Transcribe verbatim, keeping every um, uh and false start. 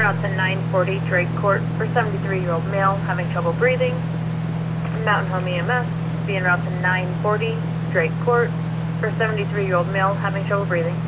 route to nine forty Drake Court for seventy-three-year-old male having trouble breathing. Mountain Home E M S, be en route to nine forty Drake Court for seventy-three-year-old male having trouble breathing.